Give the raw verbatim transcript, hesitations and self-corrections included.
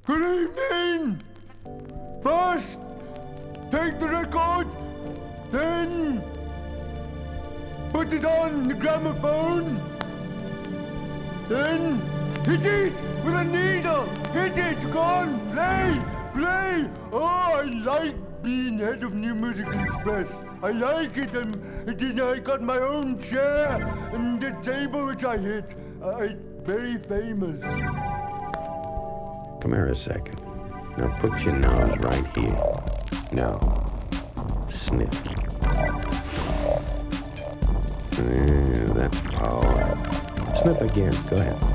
Good evening! First, take the record, then put it on the gramophone, then hit it with a needle. Hit it, go on, play, play. Oh, I like being head of New Music Express. I like it, and then I got my own chair and the table which I hit. Uh, it's very famous. Come here a second. Now put your nose right here. Now, sniff. Yeah, that's power. Sniff again. Go ahead.